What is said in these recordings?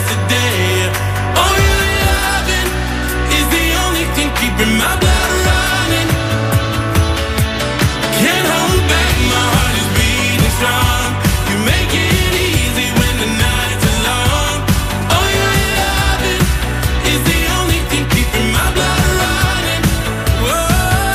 yesterday. Oh, your loving is the only thing keeping my blood running. Can't hold back, my heart is beating strong. You make it easy when the nights are long. Oh, your loving is the only thing keeping my blood running. Whoa.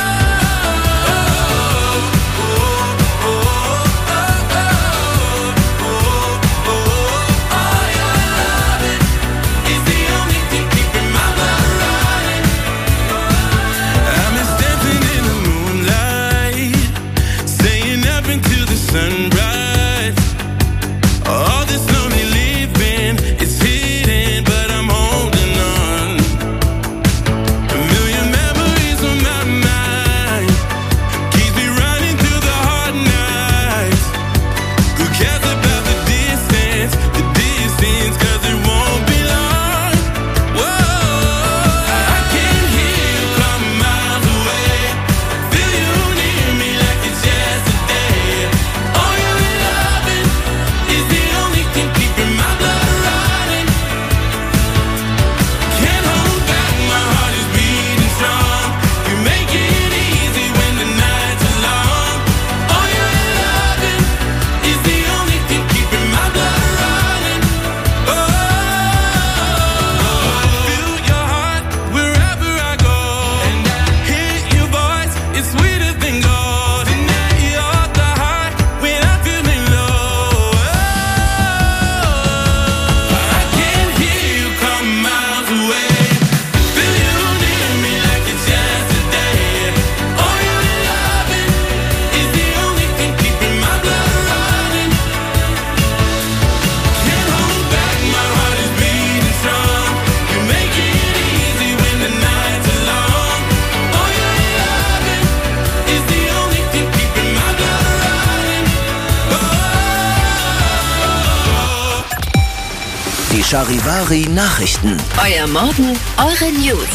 Sunrise, all this lonely living, it's hidden, but I'm holding on. A million memories on my mind, keeps me running through the hard nights. Who cares about the distance, cause it won't be long. Whoa, I can hear you come miles away, feel you near me like it's yesterday. Charivari Nachrichten. Euer Morgen, eure News.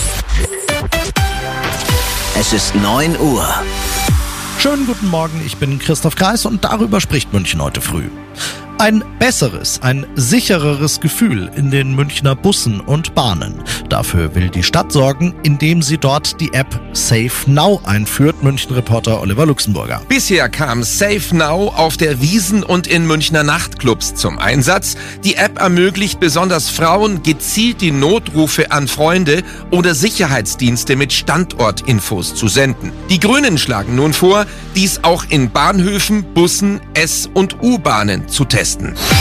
Es ist 9 Uhr. Schönen guten Morgen, ich bin Christoph Kreis und darüber spricht München heute früh. Ein besseres, ein sichereres Gefühl in den Münchner Bussen und Bahnen. Dafür will die Stadt sorgen, indem sie dort die App Safe Now einführt, München-Reporter Oliver Luxemburger. Bisher kam Safe Now auf der Wiesn und in Münchner Nachtclubs zum Einsatz. Die App ermöglicht besonders Frauen gezielt die Notrufe an Freunde oder Sicherheitsdienste mit Standortinfos zu senden. Die Grünen schlagen nun vor, dies auch in Bahnhöfen, Bussen, S- und U-Bahnen zu testen.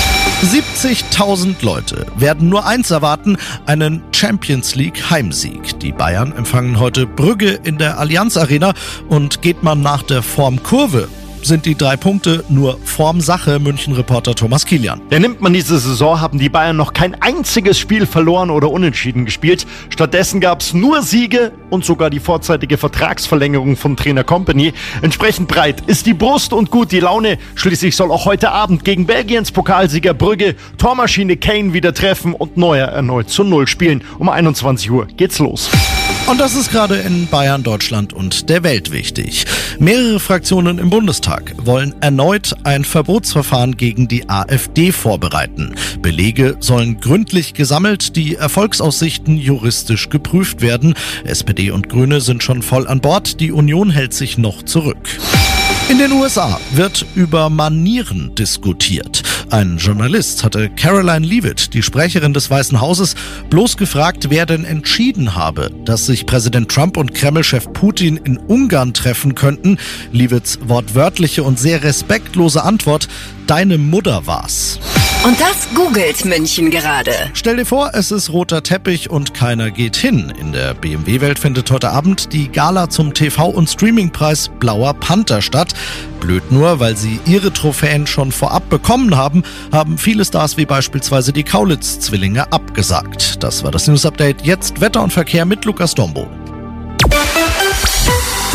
70.000 Leute werden nur eins erwarten, einen Champions League Heimsieg. Die Bayern empfangen heute Brügge in der Allianz Arena und geht man nach der Formkurve, sind die 3 Punkte nur Formsache, München-Reporter Thomas Kilian. Ja, nimmt man diese Saison, haben die Bayern noch kein einziges Spiel verloren oder unentschieden gespielt. Stattdessen gab es nur Siege und sogar die vorzeitige Vertragsverlängerung von Trainer Kompany. Entsprechend breit ist die Brust und gut die Laune. Schließlich soll auch heute Abend gegen Belgiens Pokalsieger Brügge Tormaschine Kane wieder treffen und Neuer erneut zu 0 spielen. Um 21 Uhr geht's los. Und das ist gerade in Bayern, Deutschland und der Welt wichtig. Mehrere Fraktionen im Bundestag wollen erneut ein Verbotsverfahren gegen die AfD vorbereiten. Belege sollen gründlich gesammelt, die Erfolgsaussichten juristisch geprüft werden. SPD und Grüne sind schon voll an Bord, die Union hält sich noch zurück. In den USA wird über Manieren diskutiert. Ein Journalist hatte Caroline Leavitt, die Sprecherin des Weißen Hauses, bloß gefragt, wer denn entschieden habe, dass sich Präsident Trump und Kreml-Chef Putin in Ungarn treffen könnten. Leavitts wortwörtliche und sehr respektlose Antwort: Deine Mutter war's. Und das googelt München gerade. Stell dir vor, es ist roter Teppich und keiner geht hin. In der BMW-Welt findet heute Abend die Gala zum TV- und Streamingpreis Blauer Panther statt. Blöd nur, weil sie ihre Trophäen schon vorab bekommen haben viele Stars wie beispielsweise die Kaulitz-Zwillinge abgesagt. Das war das News-Update. Jetzt Wetter und Verkehr mit Lukas Dombo.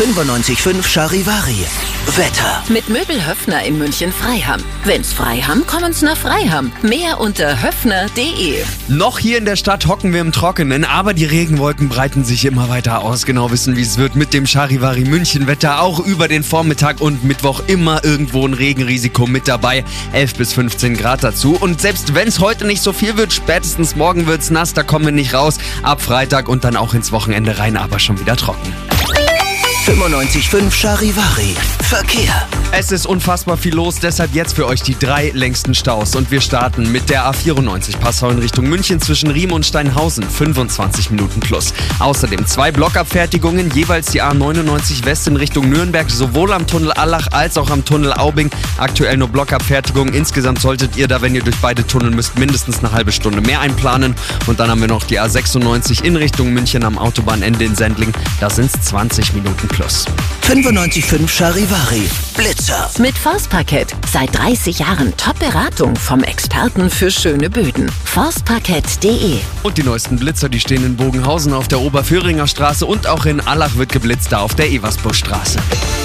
95.5 Charivari. Wetter. Mit Möbel Höffner in München-Freiham. Wenn's Freiham, kommen's nach Freiham. Mehr unter höffner.de. Noch hier in der Stadt hocken wir im Trockenen, aber die Regenwolken breiten sich immer weiter aus. Genau wissen, wie es wird mit dem Charivari München Wetter. Auch über den Vormittag und Mittwoch immer irgendwo ein Regenrisiko mit dabei. 11 bis 15 Grad dazu. Und selbst wenn es heute nicht so viel wird, spätestens morgen wird's nass, da kommen wir nicht raus. Ab Freitag und dann auch ins Wochenende rein, aber schon wieder trocken. 95.5 Charivari. Verkehr. Es ist unfassbar viel los, deshalb jetzt für euch die 3 längsten Staus. Und wir starten mit der A94 Passau in Richtung München zwischen Riem und Steinhausen, 25 Minuten plus. Außerdem 2 Blockabfertigungen, jeweils die A99 West in Richtung Nürnberg, sowohl am Tunnel Allach als auch am Tunnel Aubing. Aktuell nur Blockabfertigungen. Insgesamt solltet ihr da, wenn ihr durch beide Tunnel müsst, mindestens eine halbe Stunde mehr einplanen. Und dann haben wir noch die A96 in Richtung München am Autobahnende in Sendling. Da sind es 20 Minuten plus. 95.5 Charivari. Blitzer. Mit Forstparkett. Seit 30 Jahren Top-Beratung vom Experten für schöne Böden. Forstparkett.de. Und die neuesten Blitzer, die stehen in Bogenhausen auf der Oberföhringer Straße und auch in Allach wird geblitzt, da auf der Eversburgstraße.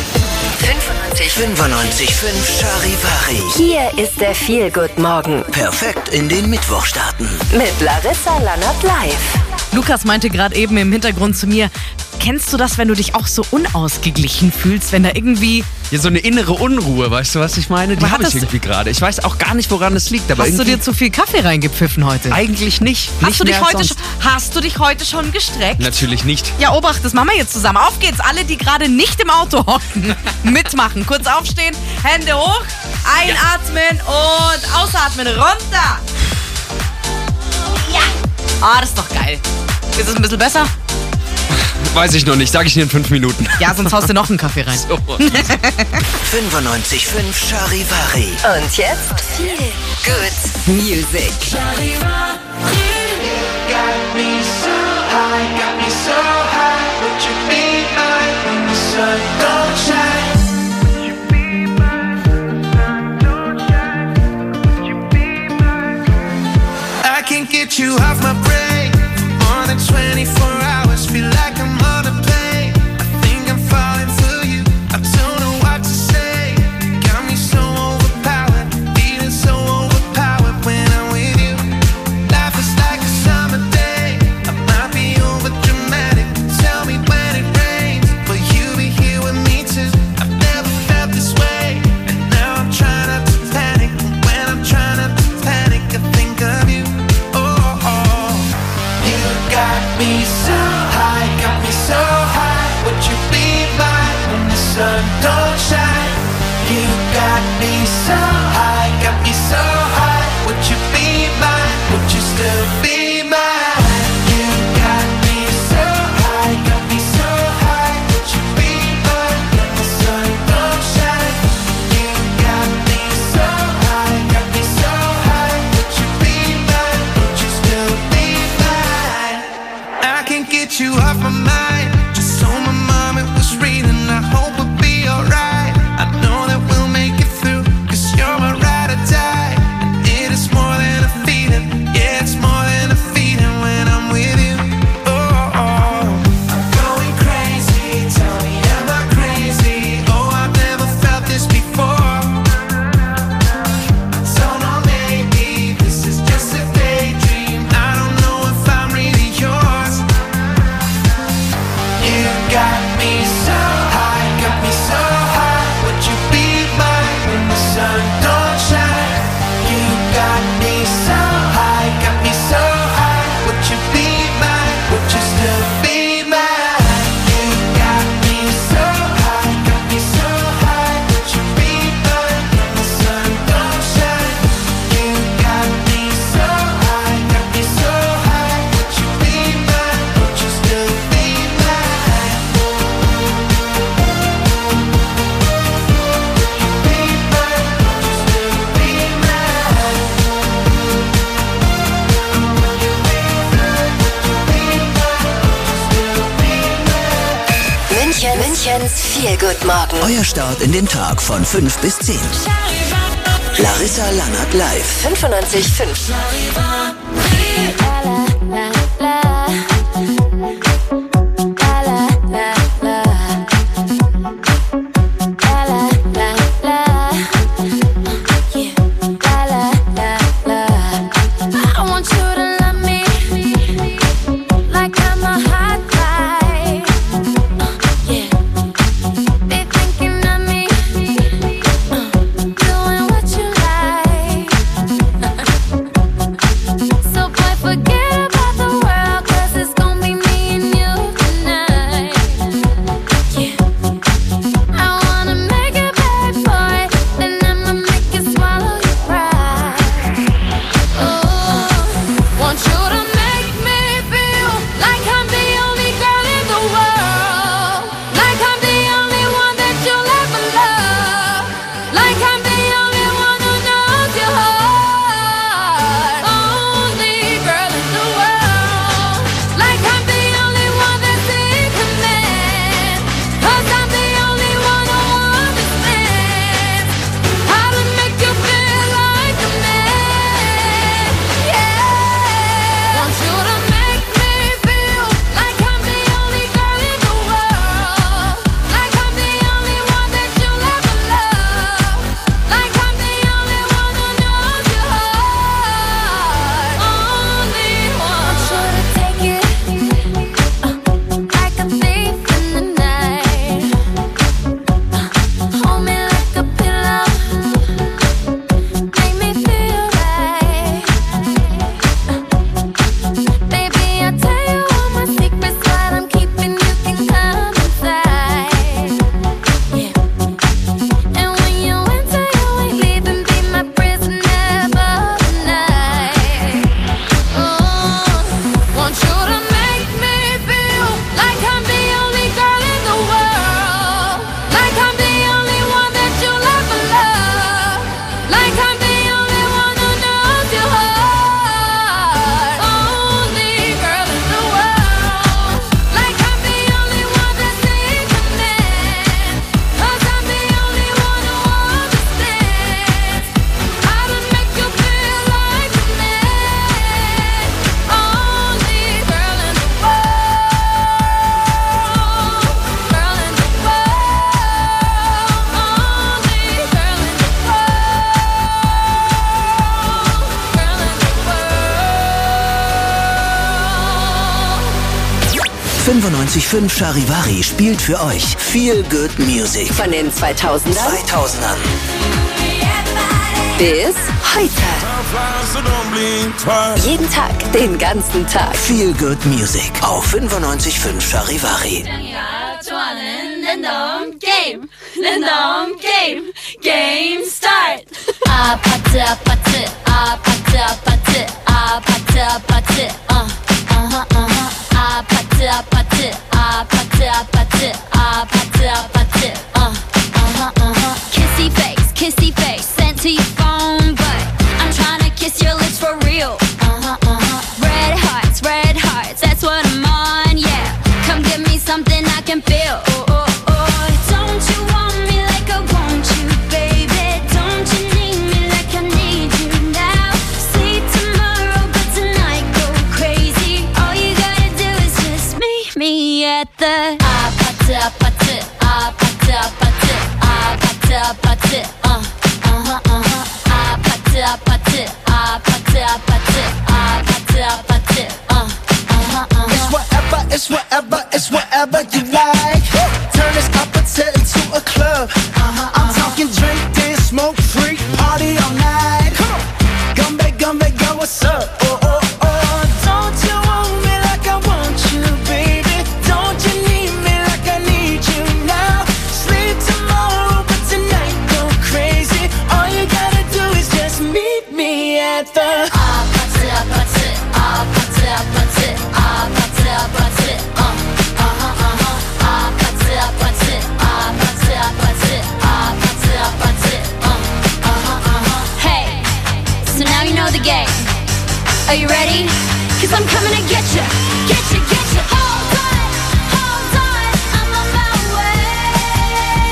95.5 Charivari. Hier ist der Feel-Good-Morgen. Perfekt in den Mittwoch starten. Mit Larissa Lannert live. Lukas meinte gerade eben im Hintergrund zu mir, kennst du das, wenn du dich auch so unausgeglichen fühlst, wenn da irgendwie... Ja, so eine innere Unruhe, weißt du, was ich meine? Die habe ich irgendwie gerade. Ich weiß auch gar nicht, woran es liegt. Aber hast du dir zu viel Kaffee reingepfiffen heute? Eigentlich nicht. Hast du dich heute schon gestreckt? Natürlich nicht. Ja, Obacht, das machen wir jetzt zusammen. Auf geht's, alle, die gerade nicht im Auto hocken. Mitmachen, kurz aufstehen, Hände hoch, einatmen und ausatmen, runter. Ja. Ah, das ist doch geil. Ist es ein bisschen besser? Weiß ich noch nicht, sag ich dir in 5 Minuten. Ja, sonst haust du noch einen Kaffee rein. So. 95.5 Charivari. Und jetzt Feel Good Music. I can't get you off my brain for more than 24 hours. Feel like I'm on a plane. I think I'm falling for you. I don't know what to say. Got me so overpowered, feeling so overpowered when I'm with you. Life is like a summer day. I might be over dramatic. Tell me when it rains, will you be here with me too? I've never felt this way, and now I'm trying not to panic. And when I'm trying not to panic, I think of you. Me so high, got me so high. Would you be mine when the sun don't shine? You got me so high, got me so high. Would you be mine? Would you still be mine? You got me so high, got me so high. Would you be mine when the sun don't shine? You got me so high, got me so high. Would you be mine? Would you still be mine? I can't get you off my mind. Just told my mom it was reading. I hope we'll be alright. I know that we'll make it through, 'cause you're my ride or die. And it is more than a feeling. Yeah, it's more than a feeling when I'm with you. I'm going crazy. Tell me, am I crazy? Oh, I've never felt this before. I don't know, maybe this is just a daydream. I don't know if I'm really yours. You got me so high, got me so high. Would you be mine when the sun don't shine? You got me so high, got me so high. Would you be mine? Would you still be mine? You got me so high, got me so high. Would you be mine when the sun don't shine? You got me so high, got me so high. Would you be mine? Would you still be mine? Münchens Feel-Good-Morgen. Euer Start in den Tag von 5 bis 10. Larissa Lannert live. 95.5. 95.5 Charivari spielt für euch Feel Good Music. Von den 2000ern 2000ern. bis heute. Jeden Tag, den ganzen Tag. Feel Good Music auf 95.5 Charivari. Game start. 아파트 아파트 아파트 아파트 아파트 아파트 아파트 아파트 아파트 아파트 아파트 아파트 kissy face sent to your phone, but I'm trying to kiss your lips for real. Red hearts, that's what I'm on, yeah. Come give me something I can feel. Don't you want me like I want you, baby? Don't you need me like I need you now? See tomorrow, but tonight go crazy. All you gotta do is just meet me at the 아파트 아파트 아파트 아파트 아파트 아파트 아파트 아파트 아파트 아파트 아파트 It's whatever you like. Turn this opposite into a club. I'm talking drink, dance, smoke, freak, party all night. Come back, girl, what's up? Don't you want me like I want you, baby? Don't you need me like I need you now? Sleep tomorrow, but tonight go crazy. All you gotta do is just meet me at the 아파트 아파트 아파트 아파트 아파트 아파트 Hey, so now you know the game. Are you ready? 'Cause I'm coming to get you, get you, get you. Hold on, I'm on my way.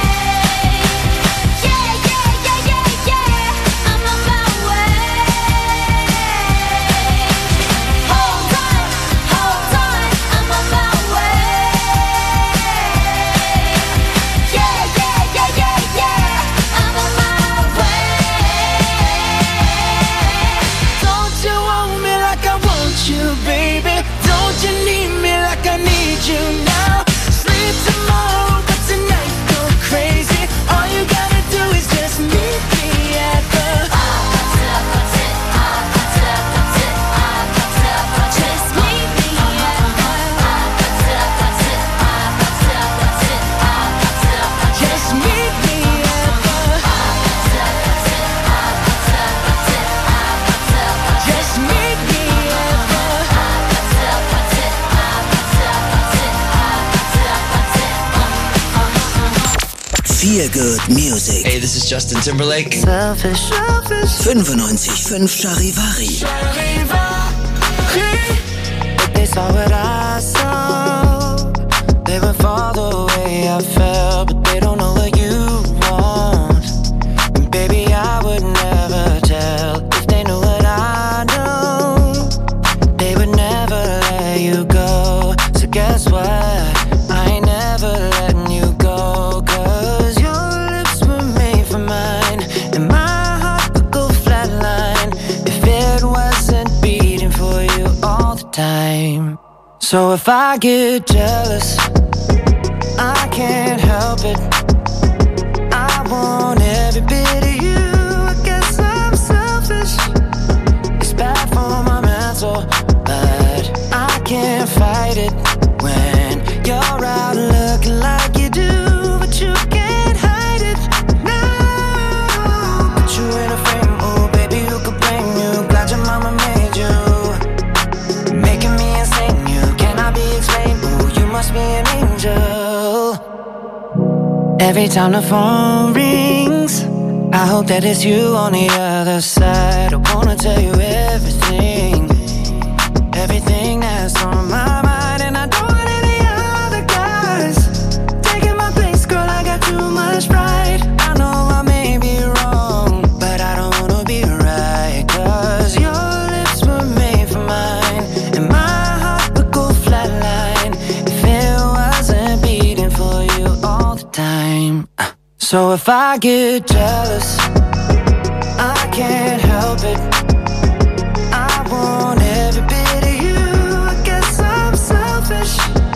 Yeah, I'm on my way. Hold on, I'm on my way. Yeah, I'm on my way. Don't you want me like I want you, baby? Don't you need me like I need you now? Sleep tomorrow, but tonight go crazy. All you gotta do is just meet me at the Just meet me at Just meet me at the Just meet me at the Feel Good Music. Hey, this is Justin Timberlake. 95.5 Charivari. If they saw what I saw, they would fall the way I felt, but they don't know what you want. And baby, I would never tell if they knew what I know. They would never let you go. So guess what? I ain't never letting you go. 'Cause your lips were made for mine, and my heart would go flatline if it wasn't beating for you all the time. So if I get jealous, I can't help it. I want every bit of you. I guess I'm selfish. It's bad for my mental, but I can't fight it when you're out looking like you do, but you can't hide it. No, put you in a frame, oh baby, who could blame you? Glad your mama made you, making me insane. You cannot be explained. Oh, you must be an angel. Every time the phone rings, I hope that it's you on the other side. I wanna tell you everything, everything that's on my mind, and I don't want any other guys taking my place, girl. I got too much pride. I know I may be wrong, but I don't wanna be right. 'Cause your lips were made for mine, and my heart would go flatline if it wasn't beating for you all the time. So if I get jealous, I can't help it. I want every bit of you. I guess I'm selfish.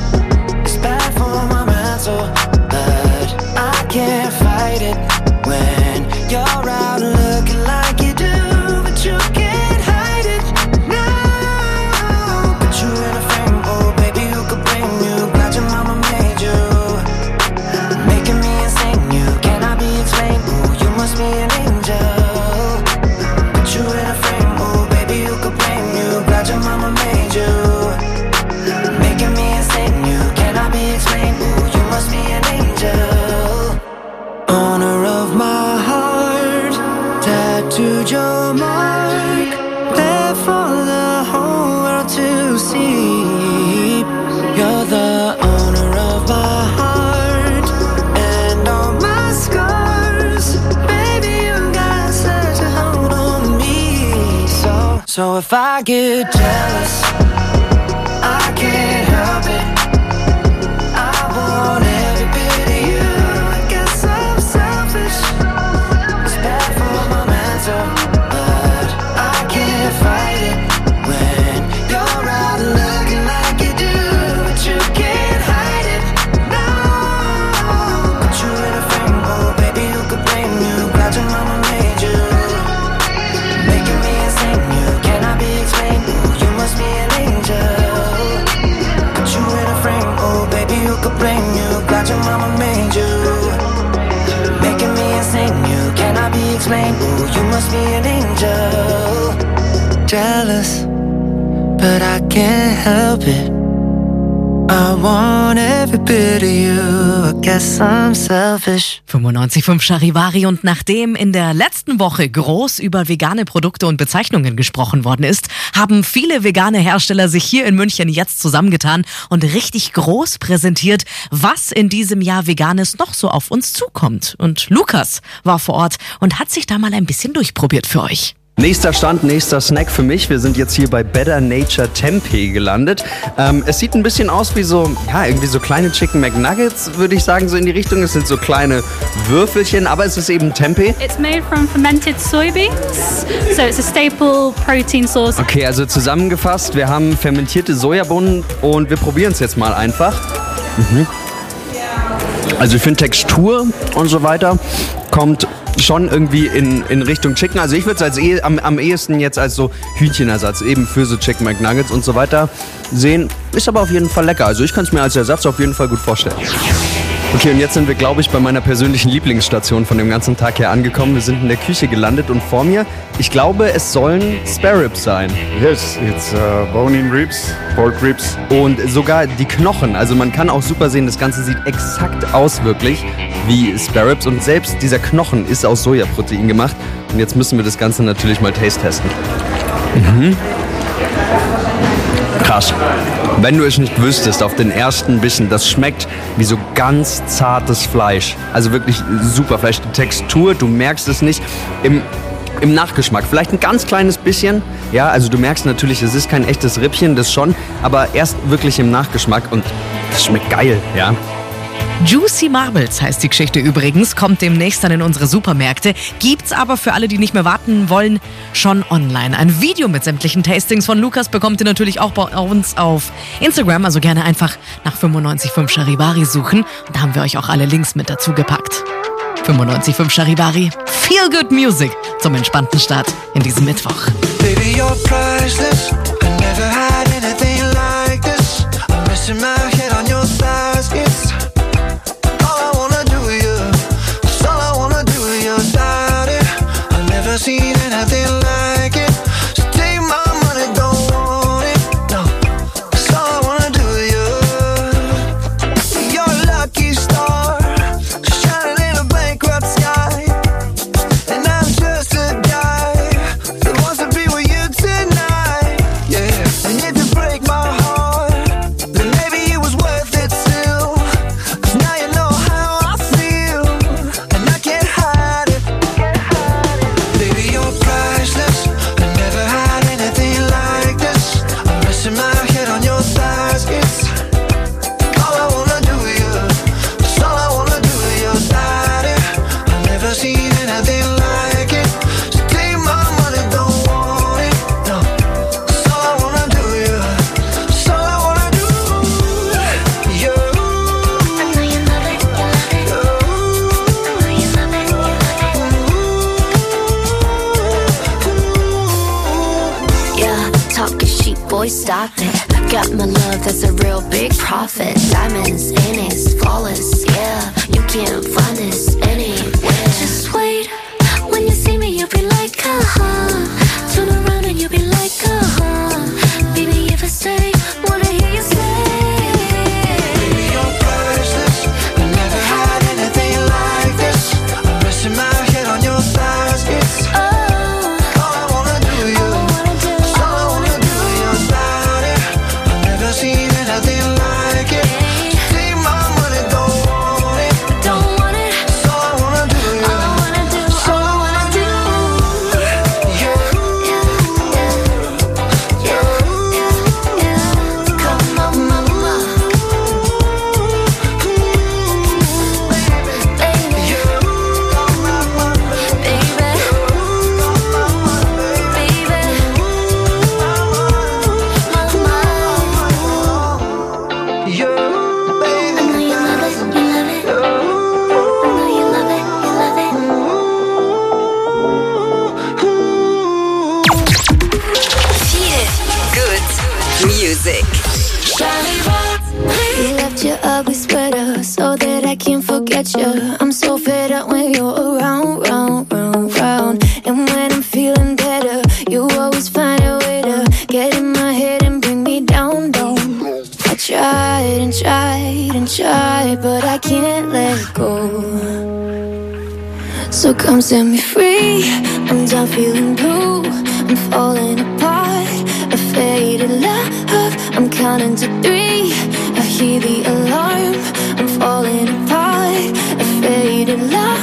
So if I get jealous, I can't help it. I want every bit of you. I guess I'm selfish. It's bad for my mental, but I can't fight it when you're out looking like you do, but you can't hide it. No, put you in a frame, oh baby, who could blame you? Glad your mama made you, making me insane. You cannot be explained. Ooh, you must be an angel. Put you in a frame, oh baby, who could blame you? Glad your mama made you, making me insane. You cannot be explained. Ooh, you must be an angel. Jealous, but I can't help it. I want every bit of you. I guess I'm selfish. 95.5 Charivari, und nachdem in der letzten Woche groß über vegane Produkte und Bezeichnungen gesprochen worden ist, haben viele vegane Hersteller sich hier in München jetzt zusammengetan und richtig groß präsentiert, was in diesem Jahr Veganes noch so auf uns zukommt. Und Lukas war vor Ort und hat sich da mal ein bisschen durchprobiert für euch. Nächster Stand, nächster Snack für mich. Wir sind jetzt hier bei Better Nature Tempeh gelandet. Es sieht ein bisschen aus wie so, ja, irgendwie so kleine Chicken McNuggets, würde ich sagen, so in die Richtung. Es sind so kleine Würfelchen, aber es ist eben Tempeh. It's made from fermented soybeans, so it's a staple protein source. Okay, also zusammengefasst, wir haben fermentierte Sojabohnen und wir probieren es jetzt mal einfach. Also ich finde Textur und so weiter kommt schon irgendwie in Richtung Chicken. Also ich würde es am ehesten jetzt als so Hühnchenersatz eben für so Chicken McNuggets und so weiter sehen. Ist aber auf jeden Fall lecker. Also ich kann es mir als Ersatz auf jeden Fall gut vorstellen. Okay, und jetzt sind wir, glaube ich, bei meiner persönlichen Lieblingsstation von dem ganzen Tag her angekommen. Wir sind in der Küche gelandet und vor mir, ich glaube, es sollen Spare Ribs sein. Yes, it's bone-in ribs, pork ribs. Und sogar die Knochen. Also man kann auch super sehen, das Ganze sieht exakt aus wirklich wie Spare Ribs. Und selbst dieser Knochen ist aus Sojaprotein gemacht. Und jetzt müssen wir das Ganze natürlich mal taste-testen. Krass. Wenn du es nicht wüsstest, auf den ersten Bissen, das schmeckt wie so ganz zartes Fleisch. Also wirklich super Fleisch. Die Textur, du merkst es nicht. Im Nachgeschmack vielleicht ein ganz kleines bisschen. Ja, also du merkst natürlich, es ist kein echtes Rippchen, das schon. Aber erst wirklich im Nachgeschmack und es schmeckt geil, ja. Juicy Marbles heißt die Geschichte übrigens, kommt demnächst dann in unsere Supermärkte, gibt's aber für alle, die nicht mehr warten wollen, schon online. Ein Video mit sämtlichen Tastings von Lukas bekommt ihr natürlich auch bei uns auf Instagram, also gerne einfach nach 95.5 Charivari suchen. Und da haben wir euch auch alle Links mit dazu gepackt. 95.5 Charivari, Feel Good Music zum entspannten Start in diesem Mittwoch. Baby, you're priceless. I never had anything like this. I'm missing my head on your thighs. It's seen anything like it. So take my money, don't want it. No, that's all I wanna do with you. You're a lucky star, shining in a bankrupt sky. And I'm just a guy that wants to be with you tonight. Yeah, and if you break my heart, then maybe it was worth it still. 'Cause now you know how I feel, and I can't hide it. Baby, you're priceless. I never had anything like this. I'm resting my head on your thighs. It's all I wanna do with you. It's all I wanna do with your body. I've never seen anything like it. So take my money, don't want it. No, it's all I wanna do with you. It's all I wanna do. You. I know you love it. You love it. I know you love it. You love it. Yeah, talking sheep, boy, stop it. Got my love, that's a real big profit. Diamonds in it, flawless, yeah. You can't find this anywhere. Just wait, when you see me, you'll be like, turn around and you'll be like, baby, if I stay, wanna hear you say. Baby, you're priceless. I never had anything like this. I'm resting my head on your thighs. It's all I wanna do with you. It's all I wanna do with your body. I've never seen anything like it. So take my money, don't want it. Don't want it. It's all I wanna do with you. All I wanna do, It's all I wanna do. Yeah. Music. You left your ugly sweater so that I can't forget you. I'm so fed up when you're around, round, round, round. And when I'm feeling better, you always find a way to get in my head and bring me down, down. I tried and tried and tried, but I can't let go. So come set me free. I'm done feeling blue. I'm falling apart. A faded love. I'm counting to 3. I hear the alarm. I'm falling apart. A faded love.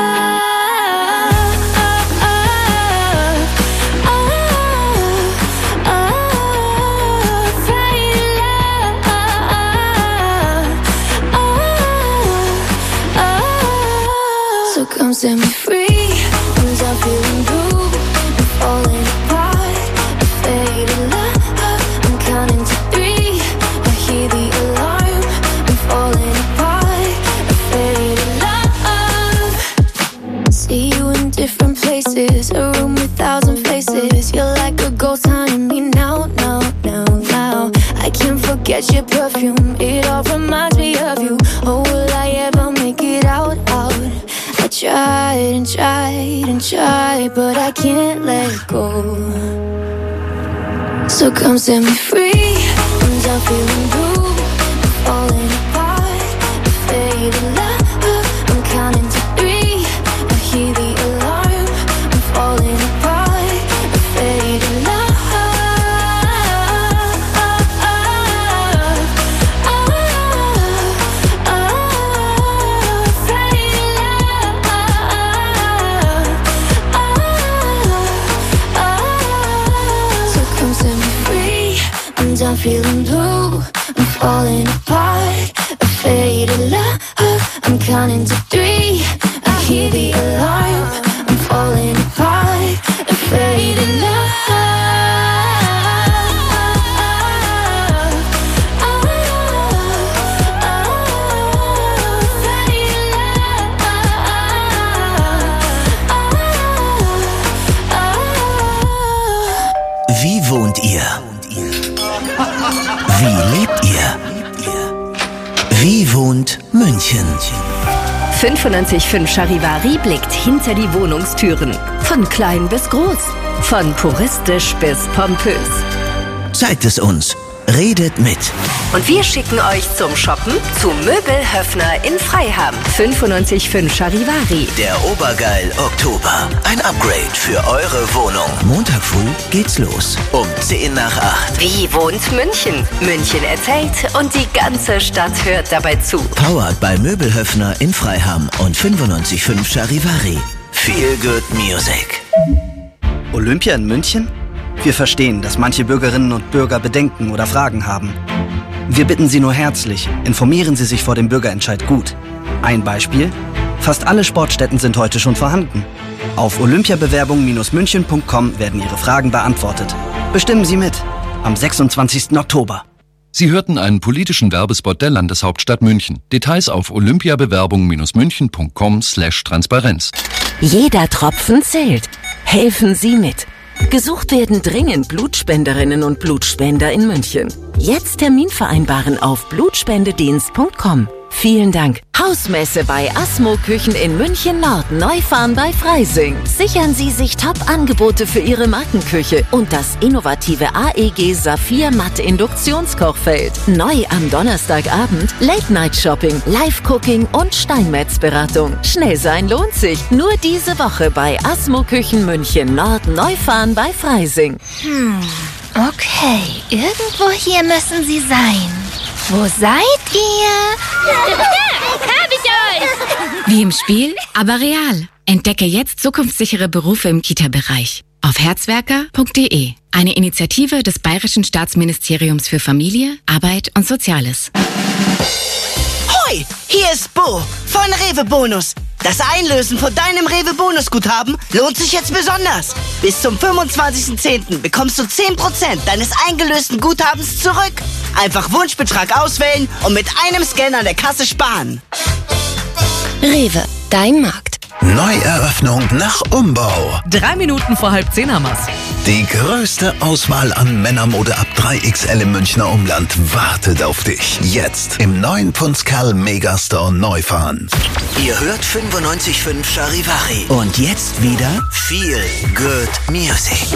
So come set me free. I'm done feeling blue. I'm falling apart. A faded love. I'm counting to 3. I hear the alarm. I'm falling apart. A faded love. See you in different places. A room with 1,000 faces. You're like a ghost haunting me now, now, now, now. I can't forget your perfume. It all reminds me of you. Oh, will I ever make it out, out? I tried and tried and tried, but I can't let go. So come set me free. I'm done feeling blue. I'm falling apart. A faded love. I'm counting to 3. I hear the alarm. I'm falling apart. A faded love. I'm done feeling blue. I'm falling apart. A faded love. I'm counting to 3. I hear the alarm. I'm falling apart. A faded love. Wie wohnt ihr? Wie lebt ihr? Wie wohnt München? 95.5 Charivari blickt hinter die Wohnungstüren. Von klein bis groß. Von puristisch bis pompös. Zeigt es uns. Redet mit. Und wir schicken euch zum Shoppen zu Möbelhöfner in Freiham. 95.5 Charivari. Der Obergeil Oktober. Ein Upgrade für eure Wohnung. Montag früh geht's los. Um 7:50. Wie wohnt München? München erzählt und die ganze Stadt hört dabei zu. Powered bei Möbelhöfner in Freiham und 95.5 Charivari. Feel good music. Olympia in München? Wir verstehen, dass manche Bürgerinnen und Bürger Bedenken oder Fragen haben. Wir bitten Sie nur herzlich, informieren Sie sich vor dem Bürgerentscheid gut. Ein Beispiel: Fast alle Sportstätten sind heute schon vorhanden. Auf olympiabewerbung-münchen.com werden Ihre Fragen beantwortet. Bestimmen Sie mit. Am 26. Oktober. Sie hörten einen politischen Werbespot der Landeshauptstadt München. Details auf olympiabewerbung-münchen.com/Transparenz. Jeder Tropfen zählt. Helfen Sie mit. Gesucht werden dringend Blutspenderinnen und Blutspender in München. Jetzt Termin vereinbaren auf blutspendedienst.com. Vielen Dank. Hausmesse bei Asmo Küchen in München Nord, Neufahren bei Freising. Sichern Sie sich Top-Angebote für Ihre Markenküche und das innovative AEG Saphir Matt Induktionskochfeld. Neu am Donnerstagabend Late-Night-Shopping, Live-Cooking und Steinmetzberatung. Schnell sein lohnt sich. Nur diese Woche bei Asmo Küchen München Nord, Neufahren bei Freising. Okay, irgendwo hier müssen sie sein. Wo seid ihr? Hab ich euch! Wie im Spiel, aber real. Entdecke jetzt zukunftssichere Berufe im Kita-Bereich. Auf herzwerker.de. Eine Initiative des Bayerischen Staatsministeriums für Familie, Arbeit und Soziales. Hoi, hier ist Bo von Rewe Bonus. Das Einlösen von deinem Rewe Bonusguthaben lohnt sich jetzt besonders. Bis zum 25.10. bekommst du 10% deines eingelösten Guthabens zurück. Einfach Wunschbetrag auswählen und mit einem Scan an der Kasse sparen. Rewe, dein Markt. Neueröffnung nach Umbau. 3 Minuten vor 9:30 haben wir's. Die größte Auswahl an Männermode ab 3XL im Münchner Umland wartet auf dich. Jetzt im neuen Punzkerl Megastore Neufahren. Ihr hört 95.5 Charivari. Und jetzt wieder Feel Good Music.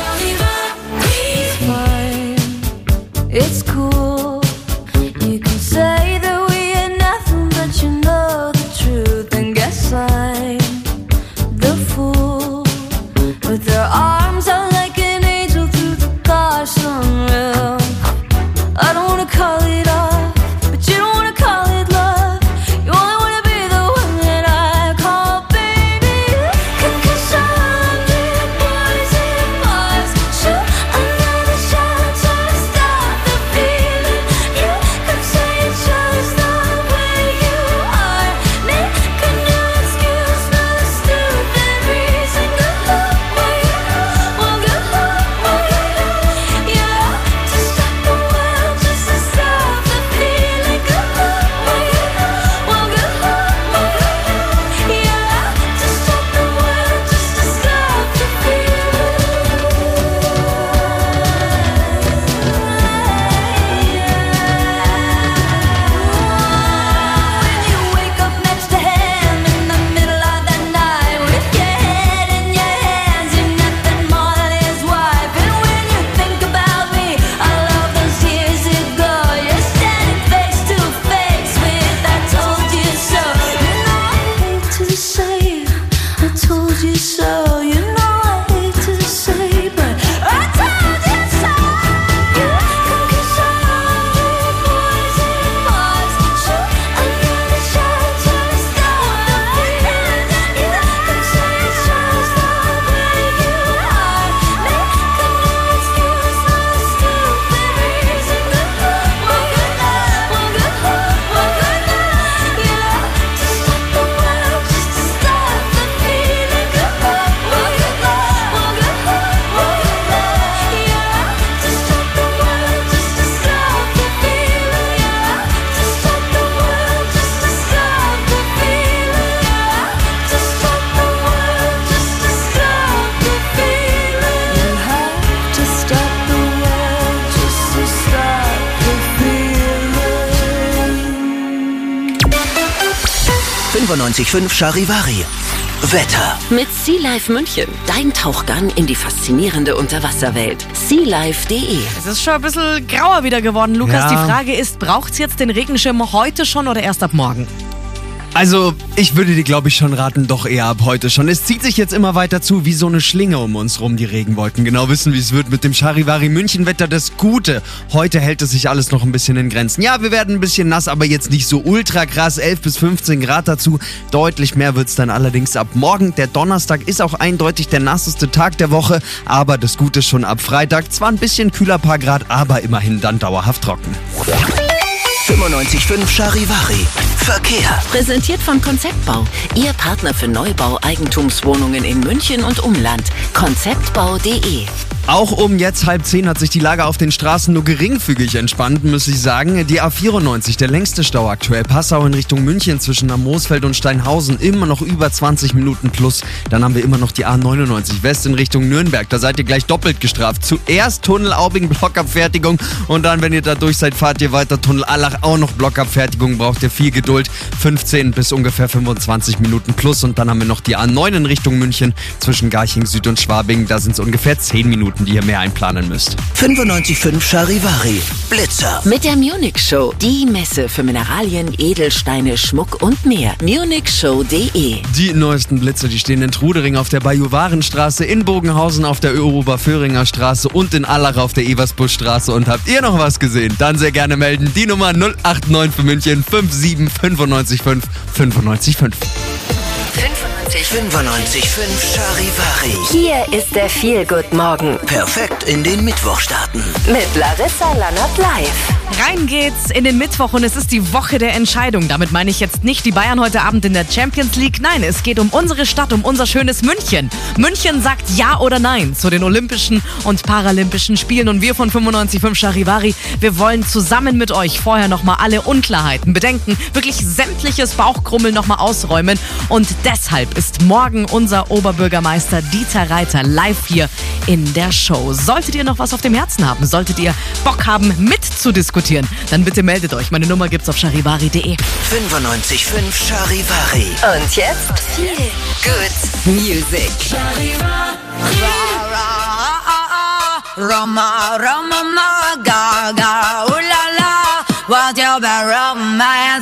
It's cool. You can say that we are nothing, but you know the truth. And guess I'm the fool with their arms out like an angel through the car sunroof. I don't wanna call it off, but you don't wanna call it love. You only wanna be the one that I call baby. Can kiss 100 boys in Mars, shoot another shot to stop the feeling. You could say it's just the way you are, make a new excuse for the stupid reason. Good luck, well, good luck, yeah, to stop the world, just to stop the feeling. Good luck, well, good luck, yeah, to stop the world, just to stop the When you wake up next to him in the middle of the night with your head in your hands, you're nothing more than his wife. And when you think about me, all of those years ago, you're standing face to face with I told you so. You know I hate to say I told you so. You know I hate to say, but I told you so. You can kiss 100 boys in Mars, shoot another shot to stop the feeling. You can say it's just the way you are, make a new excuse for the stupid reason. Good luck, well, good luck, yeah, to stop the world, just to stop the feeling. Good luck, well, good luck, yeah, to stop the world, just to stop the feeling. Yeah, to stop the world, just to stop the feeling. Yeah, to stop the world, just to stop the feeling. You have to stop the world, just to stop the feeling. 95.5 Charivari. Wetter. Mit Sea Life München, dein Tauchgang in die faszinierende Unterwasserwelt. SeaLife.de. Es ist schon ein bisschen grauer wieder geworden, Lukas. Ja. Die Frage ist, braucht's jetzt den Regenschirm heute schon oder erst ab morgen? Also, ich würde dir, glaube ich, schon raten, doch eher ab heute schon. Es zieht sich jetzt immer weiter zu, wie so eine Schlinge um uns rum. Die Regenwolken genau wissen, wie es wird mit dem Charivari München-Wetter. Das Gute, heute hält es sich alles noch ein bisschen in Grenzen. Ja, wir werden ein bisschen nass, aber jetzt nicht so ultra krass. 11 bis 15 Grad dazu. Deutlich mehr wird's dann allerdings ab morgen. Der Donnerstag ist auch eindeutig der nasseste Tag der Woche. Aber das Gute schon ab Freitag. Zwar ein bisschen kühler, paar Grad, aber immerhin dann dauerhaft trocken. 95.5 Charivari. Verkehr. Präsentiert von Konzeptbau. Ihr Partner für Neubau, Eigentumswohnungen in München und Umland. Konzeptbau.de. Auch um jetzt 9:30 hat sich die Lage auf den Straßen nur geringfügig entspannt, muss ich sagen. Die A94, der längste Stau aktuell. Passau in Richtung München zwischen Moosfeld und Steinhausen, immer noch über 20 Minuten plus. Dann haben wir immer noch die A99 West in Richtung Nürnberg. Da seid ihr gleich doppelt gestraft. Zuerst Tunnel Aubing, Blockabfertigung und dann, wenn ihr da durch seid, fahrt ihr weiter Tunnel Allach, auch noch Blockabfertigung. Braucht ihr viel Geduld. 15 bis ungefähr 25 Minuten plus. Und dann haben wir noch die A9 in Richtung München zwischen Garching Süd und Schwabing. Da sind es ungefähr 10 Minuten, die ihr mehr einplanen müsst. 95.5 Charivari. Blitzer. Mit der Munich Show. Die Messe für Mineralien, Edelsteine, Schmuck und mehr. MunichShow.de. Die neuesten Blitzer, die stehen in Trudering auf der Bajuwarenstraße, in Bogenhausen auf der Oberföhringer Straße und in Allach auf der Eversbuschstraße. Und habt ihr noch was gesehen? Dann sehr gerne melden. Die Nummer 089 für München 57 95 5 95 5. 95.5 Charivari. Hier ist der Feel Good Morgen Perfekt in den Mittwoch starten. mit Larissa Lannert live. Rein geht's in den Mittwoch und es ist die Woche der Entscheidung. Damit meine ich jetzt nicht die Bayern heute Abend in der Champions League. Nein, es geht um unsere Stadt, um unser schönes München. München sagt Ja oder Nein zu den Olympischen und Paralympischen Spielen. Und wir von 95.5 Charivari, wir wollen zusammen mit euch vorher nochmal alle Unklarheiten, Bedenken, wirklich sämtliches Bauchkrummeln nochmal ausräumen. Und deshalb ist morgen unser Oberbürgermeister Dieter Reiter live hier in der Show. Solltet ihr noch was auf dem Herzen haben, solltet ihr Bock haben mitzudiskutieren, dann bitte meldet euch. Meine Nummer gibt's auf charivari.de. 95.5 Charivari. Und jetzt viel Good Music. Roma, Roma, ma, ga, ga, ooh la la, what's your bad romance?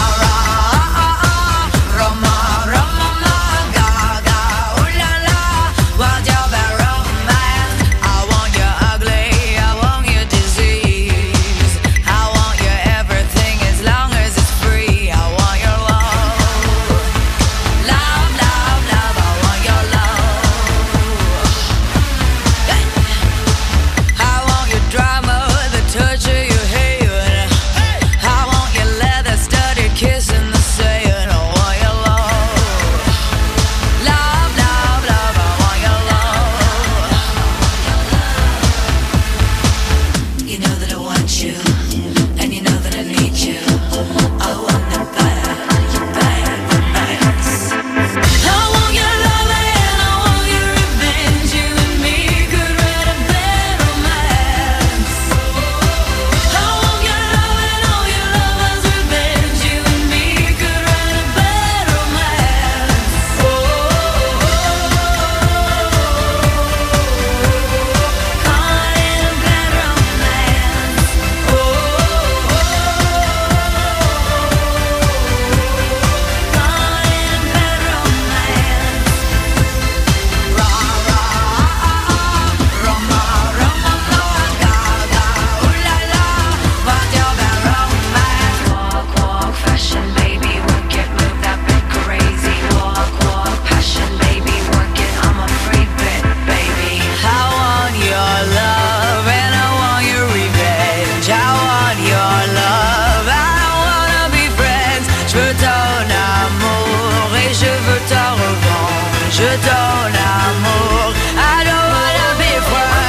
Je donne amour, I don't wanna be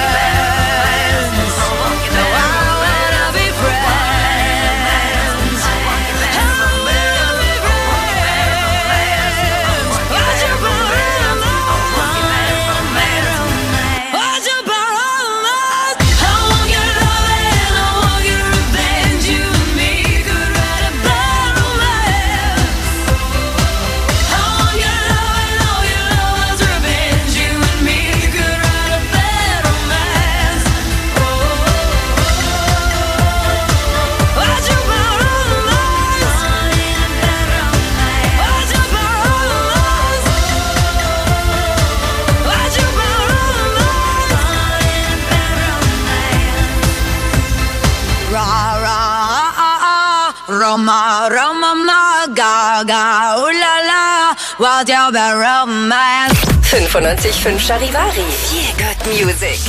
friends. No, I wanna be friends. I wanna be friends. What's your problem? What's your problem? I want your love and I want your revenge. You and me could write a bad romance. I want your love and all your lovers revenge. You and me could write a bad romance. What's your problem? What's your problem? What's your problem? Ra ra Roma Roma ma ga ga ooh la la, what's your bad romance? 95.5 Charivari. Viel Good Music.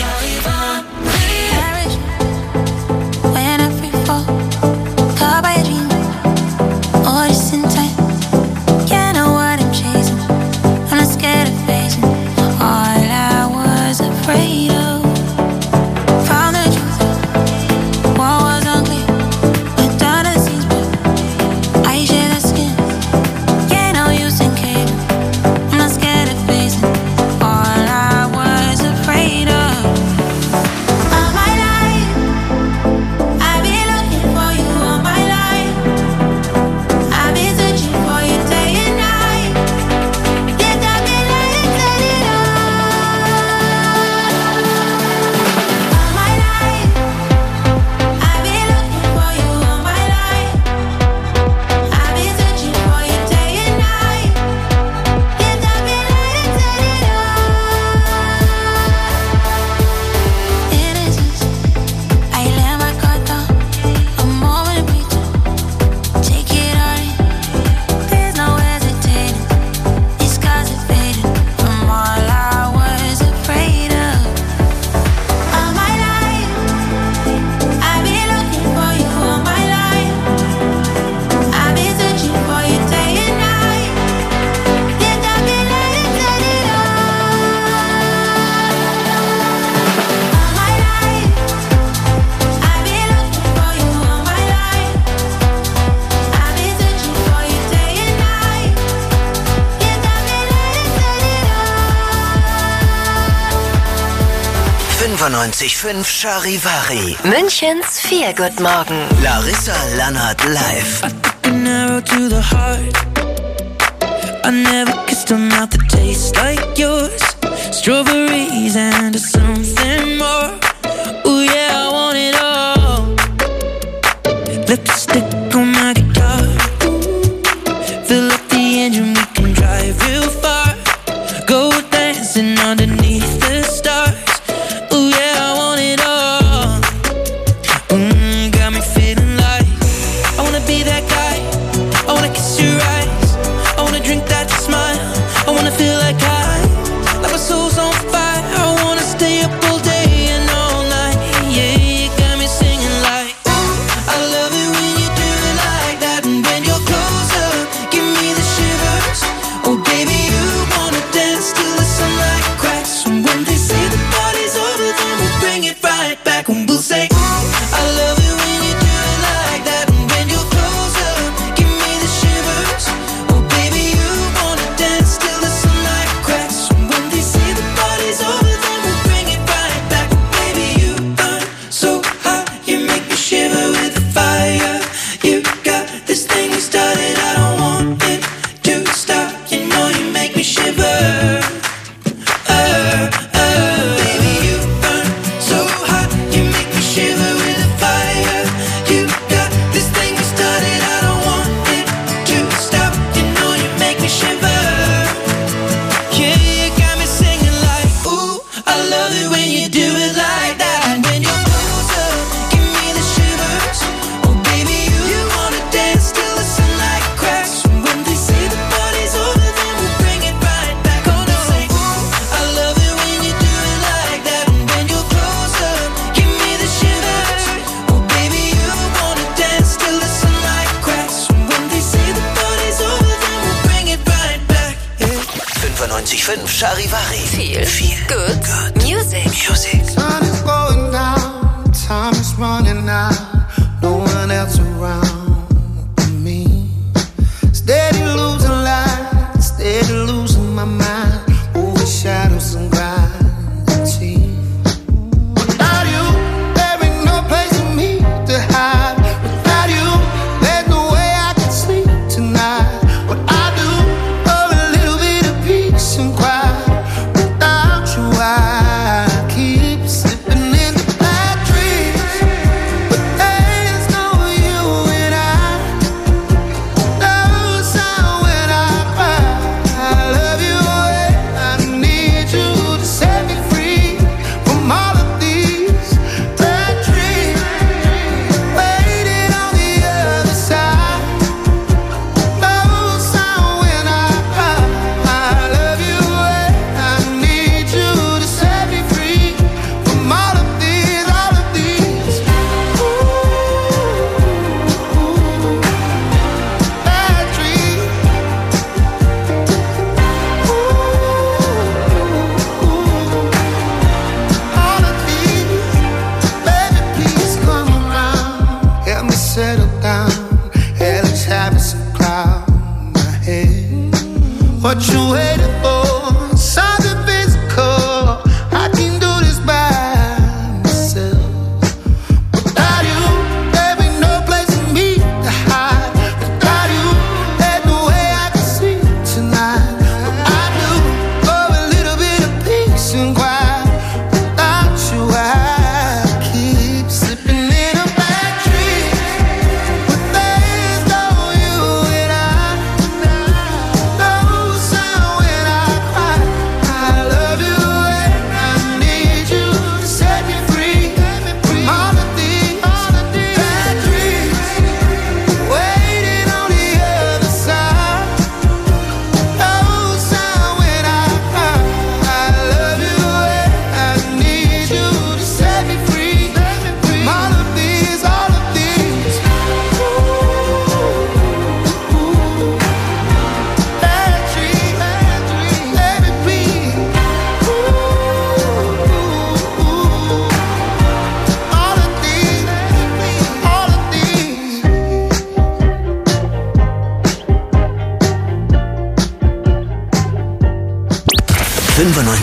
When I free fall, caught by a dream, or just in time. You know what I'm chasing. I'm not scared of facing all I was afraid of. Found the truth, what was unclear. Went down the seas, but I share the skin. Yeah, no use in caving. I'm not scared of facing all I was afraid of. 95.5 Charivari. Münchens Feelgood-Morgen. Larissa Lannert live. An arrow to the heart. I never kissed a mouth that tastes like yours. Strawberries and something more. Ooh yeah, I want it all. Lipstick on my guitar. Fill up the engine, we can drive real far. Go dancing underneath the stars. Ooh yeah, I want it all. Got me feeling like I wanna be that guy. I wanna kiss your eyes. I wanna drink that smile. I wanna feel like my soul's on fire. I wanna stay up all day and all night. Yeah, you got me singing like, ooh, I love it when you do it like that. And when you're closer, give me the shivers. Oh baby, you wanna dance till the sunlight cracks. And when they say the party's over, then we'll bring it right back. And we'll say, ooh, I love it when you do it like that. And when you're closer, give me the shivers. Oh baby, you wanna dance till the sunlight cracks. And when they say the party's over, then we'll bring it right back. Baby, you burn so hot, you make me shiver with the fire. You got this thing you started, I don't want it to stop. You know you make me shiver. Baby, you burn so hot, you make me shiver with the fire. You got this thing you started, I don't want it to stop. You know you make me shiver. Yeah, you got me singing like, ooh, I love it when you do it like that. And when you're closer, give me the shivers. Oh baby, you wanna dance till the sunlight cracks. And when they say the party's over, then we'll bring it right back. Oh no, say, ooh, I love it when you do it like that. And when you're closer, give me the shivers. Oh baby, you wanna dance till the sunlight cracks. And when they say the party's over, then we'll bring it right back. 95.5 Charivari. Feel good music. Sun is going down, time is running out, no one else around me. Steady losing light, steady losing my mind, over shadows and gravity. Without you, there ain't no place for me to hide. Without you, there's no way I can sleep tonight. What I do for a little bit of peace and quiet. Without you, I keep slipping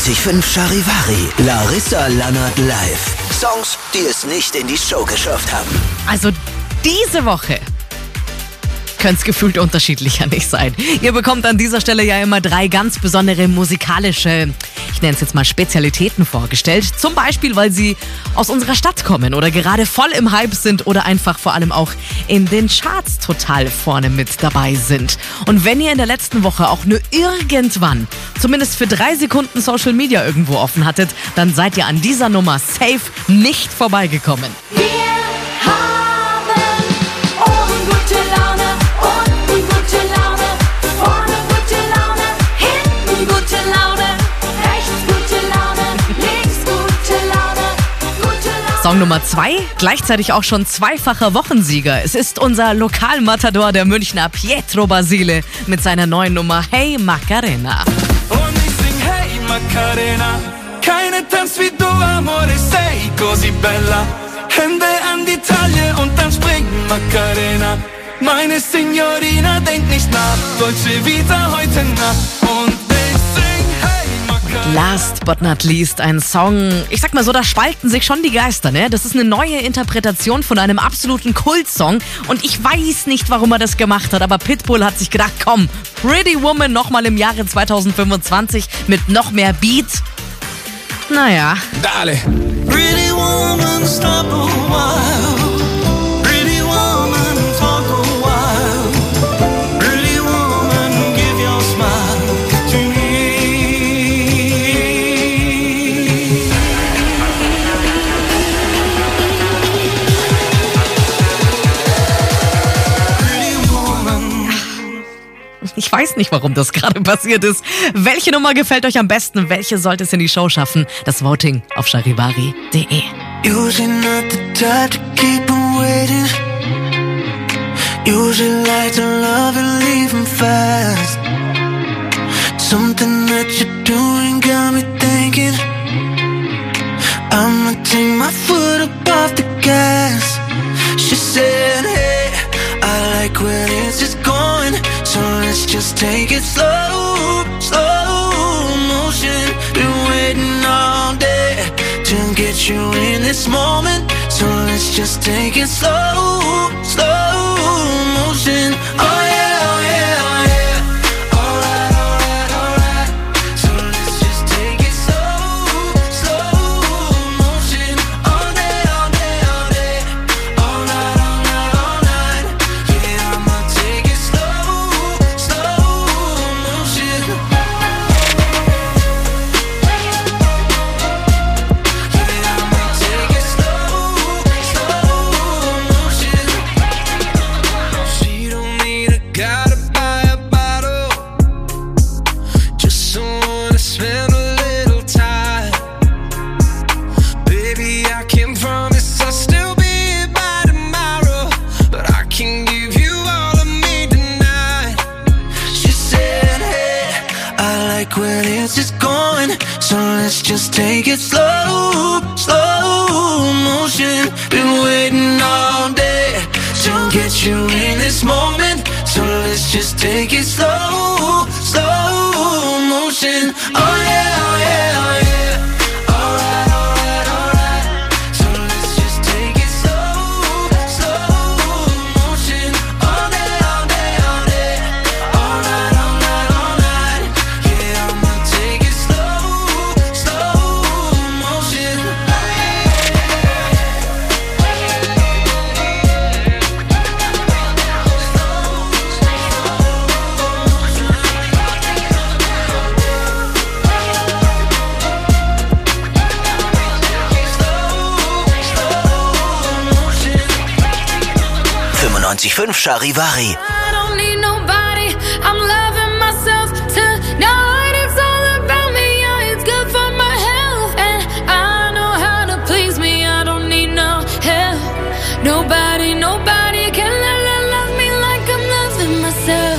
95.5 Charivari. Larissa Lannert live. Songs, die es nicht in die Show geschafft haben. Also diese Woche könnte es gefühlt unterschiedlicher nicht sein. Ihr bekommt an dieser Stelle ja immer 3 ganz besondere musikalische, ich nenne es jetzt mal Spezialitäten vorgestellt. Zum Beispiel, weil sie aus unserer Stadt kommen oder gerade voll im Hype sind oder einfach vor allem auch in den Charts total vorne mit dabei sind. Und wenn ihr in der letzten Woche auch nur irgendwann, zumindest für 3 Sekunden Social Media irgendwo offen hattet, dann seid ihr an dieser Nummer safe nicht vorbeigekommen. Song Nummer 2, gleichzeitig auch schon zweifacher Wochensieger. Es ist unser Lokalmatador der Münchner Pietro Basile mit seiner neuen Nummer Hey Macarena. Und ich sing Hey Macarena, keine tanzt wie du, amore, sei così bella. Hände an die Taille und dann spring Macarena. Meine Signorina, denk nicht nach, Dolce Vita heute Nacht. Und ich sing Hey Macarena. Last but not least ein Song, ich sag mal so, da spalten sich schon die Geister, ne? Das ist eine neue Interpretation von einem absoluten Kultsong und ich weiß nicht, warum er das gemacht hat, aber Pitbull hat sich gedacht, komm, Pretty Woman nochmal im Jahre 2025 mit noch mehr Beat. Naja. Dale. Pretty woman, stop a while. Pretty woman, talk a while. Pretty woman, give your smile to me. Pretty woman. Ich weiß nicht, warum das gerade passiert ist. Welche Nummer gefällt euch am besten? Welche sollte es in die Show schaffen? Das Voting auf charivari.de. Usually not the type to keep 'em waiting. Usually like to love and leave 'em fast. Something that you're doing got me thinking I'ma take my foot up off the gas. She said, hey, I like where this is going, so let's just take it slow, slow motion. Been waiting all day to get you in this moment, so let's just take it slow, slow motion. Oh yeah, oh yeah, oh yeah. Alright, alright, alright. So let's just take it slow, slow motion. All day, all day, all day. All night, all night, all night. Yeah, I'ma take it slow, slow motion. She don't need a guy to buy a bottle, just someone to spend a little time. Baby, I can promise I'll still be here by tomorrow, but I can give you all of me tonight. She said, hey, I like where this is going, so let's just take it slow, slow motion. Been waiting all day to get you in this moment, so let's just take it slow, slow motion. Oh yeah, oh yeah, oh yeah. Alright, alright, alright. So let's just take it slow, slow motion. All day, all day, all day. All night, all night, all night. Yeah, I'ma take it slow, slow motion. Charivari. I don't need nobody, I'm loving myself tonight. It's all about me, yeah, it's good for my health. And I know how to please me, I don't need no help. Nobody, nobody can love me like I'm loving myself.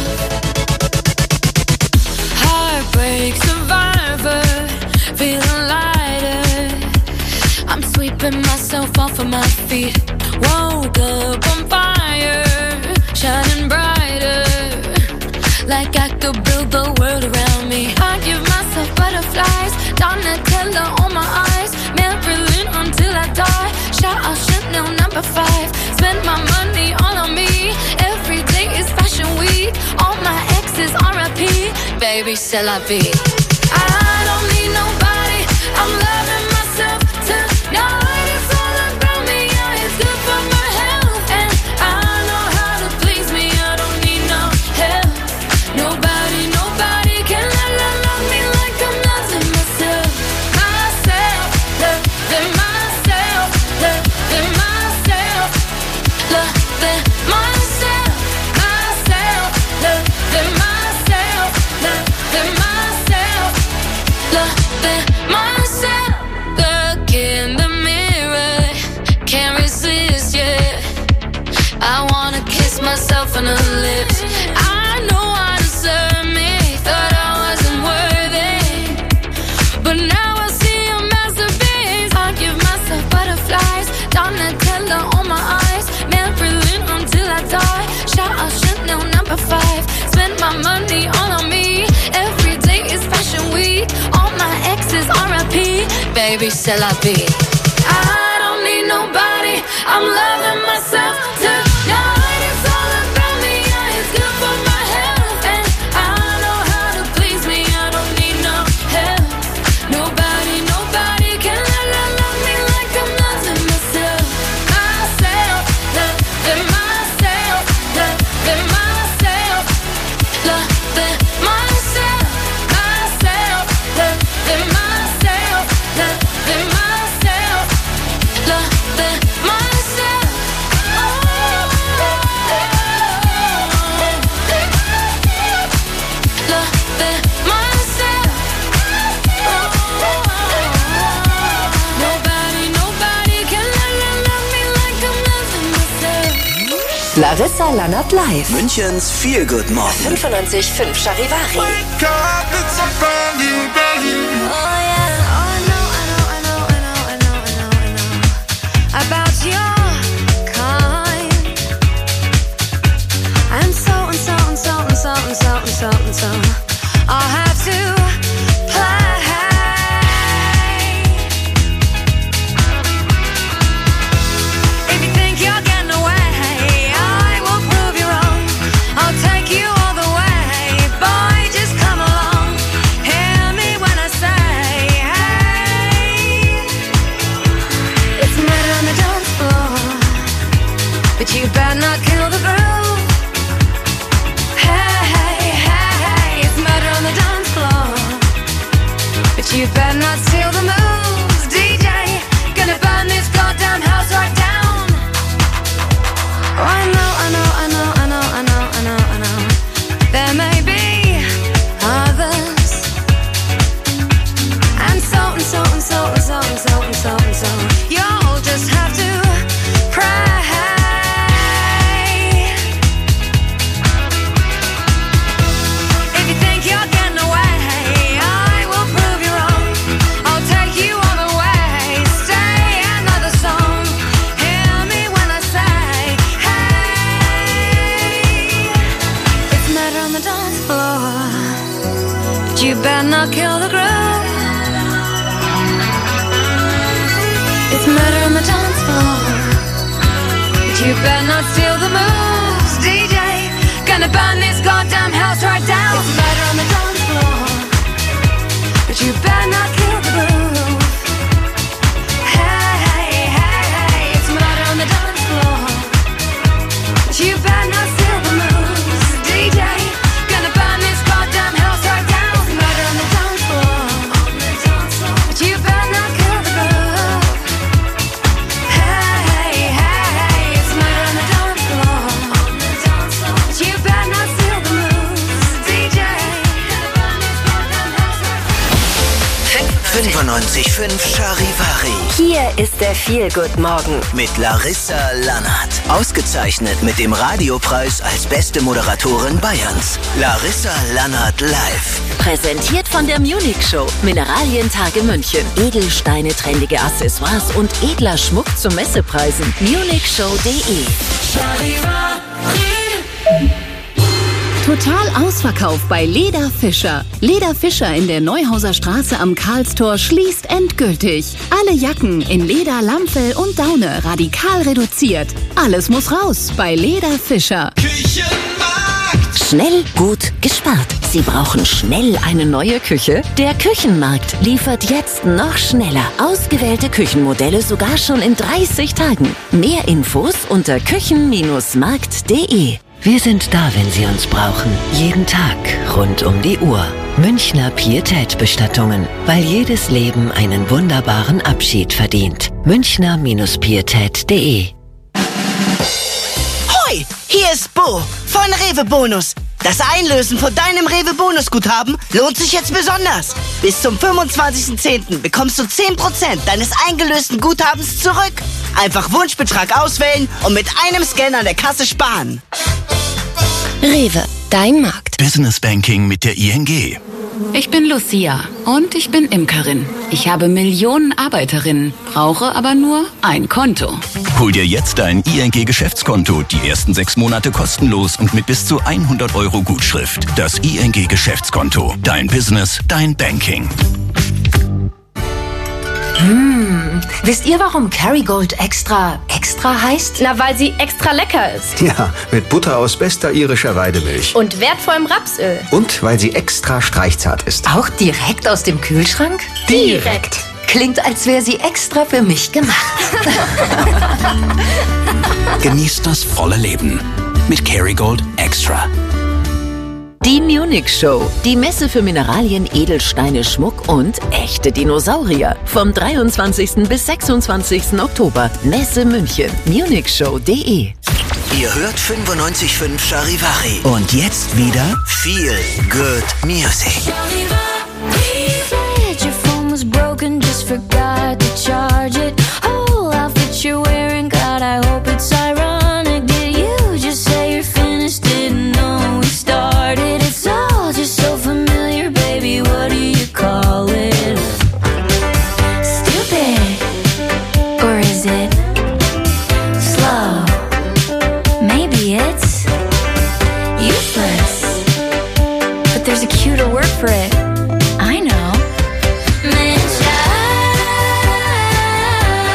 Heartbreak survivor, feeling lighter. I'm sweeping myself off of my feet. Woke up on fire, shining brighter, like I could build the world around me. I give myself butterflies, Donatella on my eyes, Marilyn until I die. Shout out Chanel number 5. Spend my money all on me. Every day is fashion week. All my exes RIP. Baby, c'est la vie. I don't need nobody. I'm loving myself tonight. It's all about me. Yeah, it's good for my health, and I know how to please me. I don't need no help. Nobody can love me like I'm loving myself. Loving myself, loving myself, loving myself, loving myself, loving myself, loving myself. Look in the mirror, can't resist, yeah. I wanna kiss myself on the lips. I know I deserve me, thought I wasn't worthy, but now I see a masterpiece. I give myself butterflies, Donatella on my eyes, Marilyn until I die. Shout out Chanel number 5. Spend my money all on me. Every day is fashion week. All my exes RIP. Baby, c'est la vie. I don't need nobody. I'm loving myself tonight. It's all about me. Yeah, it's good for my health, and I know how to please me. I don't need no help. Nobody can love me like I'm loving myself. Loving myself, loving myself, loving myself, loving myself, loving myself, loving myself. Loving myself. Nobody can love me like I'm loving myself. Larissa Lannert live. Münchens Feelgood Morgen. 95.5 Charivari. About your kind, and so I'll have to play. If you think you're getting away, I will prove you wrong. I'll take you all the way, boy, just come along. Hear me when I say, hey. It's murder on the dance floor, but you better not kill the groove. Hey, it's murder on the dance floor, but you better not steal the moves. DJ, gonna burn this goddamn house right down. Oh, I know. There may be others, and so you'll just have to pray. If you think you're getting away, I will prove you wrong. I'll take you all the way. Stay another song. Hear me when I say, hey. It's murder on the dance floor, but you better not kill the groove. It's murder on the dance floor, but you better not steal the moves. DJ, gonna burn this goddamn house right down. It's murder on the dance floor, but you better not kill the groove. Hey, it's murder on the dance floor, but you better not steal the moves. DJ, gonna burn this goddamn house right down. It's murder on the dance floor, but you better not kill the groove. Hey, it's murder on the dance floor, but you better not steal the moves. DJ, gonna burn this goddamn house right down. 95.5 Charivari. Hier ist der Feelgood Morgen. Mit Larissa Lannert. Ausgezeichnet mit dem Radiopreis als beste Moderatorin Bayerns. Larissa Lannert live. Präsentiert von der Munich Show. Mineralientage München. Edelsteine, trendige Accessoires und edler Schmuck zu Messepreisen. munichshow.de. Total ausverkauft bei Leder Fischer. Leder Fischer in der Neuhauser Straße am Karlstor schließt endgültig. Alle Jacken in Leder, Lammfell und Daune radikal reduziert. Alles muss raus bei Leder Fischer. Schnell, gut, gespart. Sie brauchen schnell eine neue Küche? Der Küchenmarkt liefert jetzt noch schneller. Ausgewählte Küchenmodelle sogar schon in 30 Tagen. Mehr Infos unter küchen-markt.de. Wir sind da, wenn Sie uns brauchen. Jeden Tag, rund um die Uhr. Münchner Pietät-Bestattungen. Weil jedes Leben einen wunderbaren Abschied verdient. Münchner-pietät.de. Hoi, hier ist Bo von Rewe Bonus. Das Einlösen von deinem Rewe Bonusguthaben lohnt sich jetzt besonders. Bis zum 25.10. bekommst du 10% deines eingelösten Guthabens zurück. Einfach Wunschbetrag auswählen und mit einem Scan an der Kasse sparen. Rewe, dein Markt. Business Banking mit der ING. Ich bin Lucia und ich bin Imkerin. Ich habe Millionen Arbeiterinnen, brauche aber nur ein Konto. Hol dir jetzt dein ING-Geschäftskonto. Die ersten 6 Monate kostenlos und mit bis zu 100 € Gutschrift. Das ING-Geschäftskonto. Dein Business, dein Banking. Wisst ihr, warum Kerrygold extra heißt? Na, weil sie extra lecker ist. Ja, mit Butter aus bester irischer Weidemilch. Und wertvollem Rapsöl. Und weil sie extra streichzart ist. Auch direkt aus dem Kühlschrank? Direkt. Klingt, als wäre sie extra für mich gemacht. Genießt das volle Leben mit Kerrygold Extra. Die Munich Show, die Messe für Mineralien, Edelsteine, Schmuck und echte Dinosaurier. Vom 23. bis 26. Oktober. Messe München. munichshow.de. Ihr hört 95.5 Charivari. Und jetzt wieder Feel Good Music. Your phone was broken, just forgot to charge it. Whole outfit you're wearing, God, I hope it's ironic. Did you just say you're finished? Didn't know we started. It's all just so familiar, baby. What do you call it? Stupid, or is it slow? Maybe it's useless, but there's a cuter word for it. I know.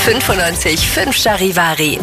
95.5 Charivari.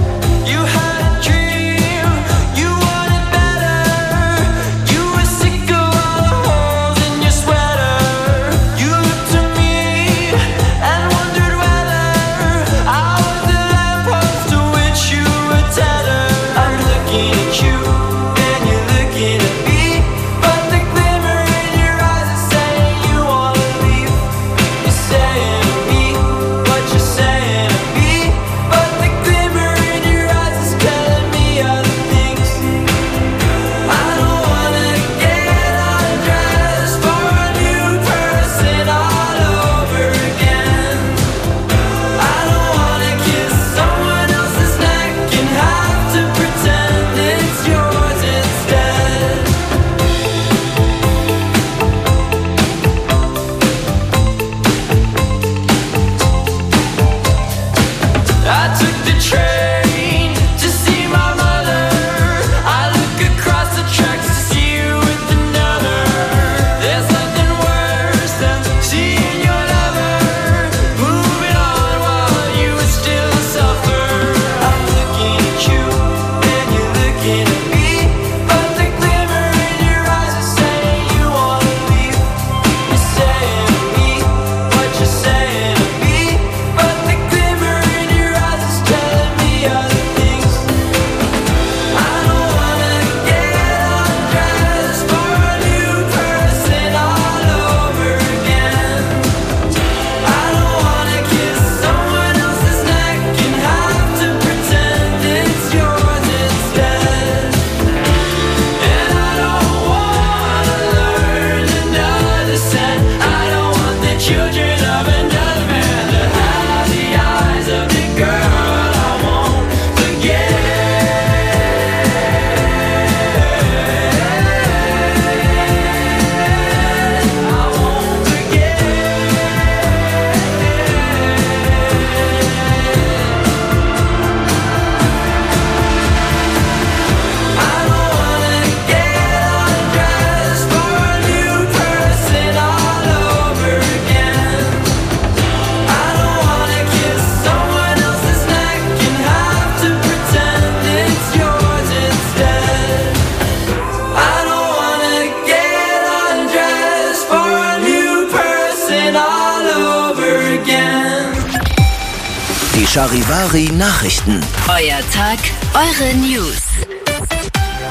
Die Charivari Nachrichten. Euer Tag, eure News.